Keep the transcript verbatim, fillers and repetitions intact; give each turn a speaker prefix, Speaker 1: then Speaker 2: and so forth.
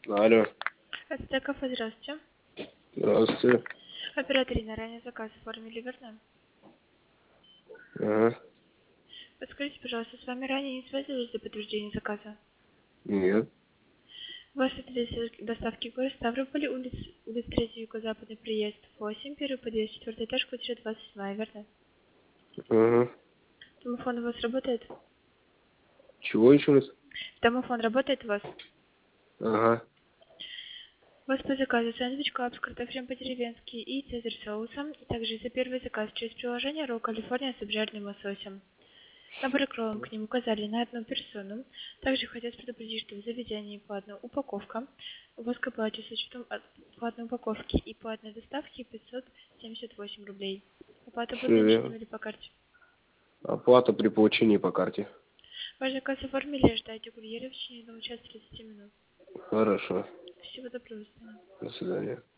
Speaker 1: Алло.
Speaker 2: Это кафе, здравствуйте.
Speaker 1: Здравствуйте.
Speaker 2: Оператор, на ранее заказ оформили, верно?
Speaker 1: Ага.
Speaker 2: Подскажите, пожалуйста, с вами ранее не связывались для подтверждения заказа?
Speaker 1: Нет.
Speaker 2: Ваш адрес доставки город Ставрополь, улиц, улица третья, юго-западный приезд восемь, первый подъезд, четвертый этаж, квартира двадцать семь, верно?
Speaker 1: Ага.
Speaker 2: Домофон у вас работает?
Speaker 1: Чего еще раз?
Speaker 2: Домофон работает у вас?
Speaker 1: Ага.
Speaker 2: У вас по заказу сэндвич клаб с картофелем по-деревенски и цезарь соусом, и также за первый заказ через приложение Ролл Калифорния с обжаренным лососем. Набор кровом к ним указали на одну персону. Также хотят предупредить, что в заведении по одной упаковка у вас оплате с учетом от- по одной упаковке и по одной доставке пятьсот семьдесят восемь рублей. Оплата будет
Speaker 1: Все
Speaker 2: наличными
Speaker 1: верно.
Speaker 2: или по карте?
Speaker 1: Оплата при получении по карте.
Speaker 2: Ваш заказ оформили, ждайте курьера в течение одного часа тридцати минут.
Speaker 1: Хорошо.
Speaker 2: Всего доброго, до свидания.
Speaker 1: До свидания.